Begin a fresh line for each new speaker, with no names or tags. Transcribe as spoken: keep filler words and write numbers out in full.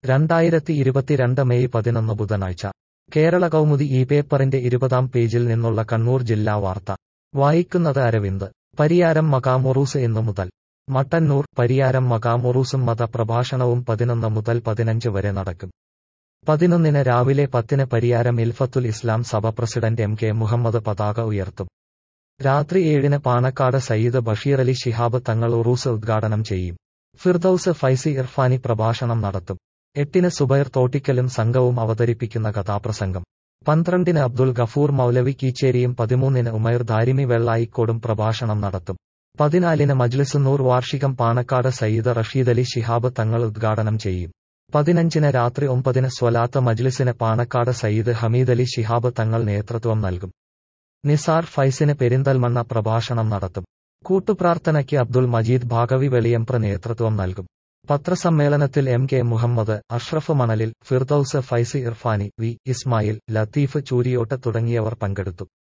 രണ്ടായിരത്തി ഇരുപത്തിരണ്ട് മെയ് പതിനൊന്ന് ബുധനാഴ്ച കേരള കൗമുദി ഈ പേപ്പറിന്റെ ഇരുപതാം പേജിൽ നിന്നുള്ള കണ്ണൂർ ജില്ലാ വാർത്ത വായിക്കുന്നത് അരവിന്ദ്. പരിയാരം മഖാമുറൂസ് എന്നു മുതൽ. മട്ടന്നൂർ. പരിയാരം മഖാമുറൂസും മതപ്രഭാഷണവും പതിനൊന്ന് മുതൽ പതിനഞ്ച് വരെ നടക്കും. പതിനൊന്നിന് രാവിലെ പത്തിന് പരിയാരം ഇൽഫത്തുൽ ഇസ്ലാം സഭ പ്രസിഡന്റ് എം കെ മുഹമ്മദ് പതാക ഉയർത്തും. രാത്രി ഏഴിന് പാണക്കാട് സയ്യിദ് ബഷീറലി ശിഹാബ് തങ്ങൾ ഉറൂസ് ഉദ്ഘാടനം ചെയ്യും. ഫിർദൌസ് ഫൈസി ഇർഫാനി പ്രഭാഷണം നടത്തും. എട്ടിന് സുബൈർ തോട്ടിക്കലും സംഘവും അവതരിപ്പിക്കുന്ന കഥാപ്രസംഗം. പന്ത്രണ്ടിന് അബ്ദുൽ ഗഫൂർ മൗലവി കീച്ചേരിയും പതിമൂന്നിന് ഉമൈർ ദാരിമി വെള്ളായിക്കോടും പ്രഭാഷണം നടത്തും. പതിനാലിന് മജ്ലിസുന്നൂർ വാർഷികം പാണക്കാട് സയ്യിദ് റഷീദലി ശിഹാബ് തങ്ങൾ ഉദ്ഘാടനം ചെയ്യും. പതിനഞ്ചിന് രാത്രി ഒമ്പതിന് സ്വലാത്ത് മജ്ലിസിന് പാണക്കാട് സയ്യിദ് ഹമീദലി ശിഹാബ് തങ്ങൾ നേതൃത്വം നൽകും. നിസാർ ഫൈസിന് പെരിന്തൽമണ്ണ പ്രഭാഷണം നടത്തും. കൂട്ടുപ്രാർത്ഥനയ്ക്ക് അബ്ദുൽ മജീദ് ഭാഗവി വെളിയംപ്ര നേതൃത്വം നൽകും. പത്രസമ്മേളനത്തിൽ M K Muhammad, Ashraf Manalil, Firdous Faizy Irfani, V Ismail, Latheef Chooriyot തുടങ്ങിയവർ പങ്കെടുത്തു.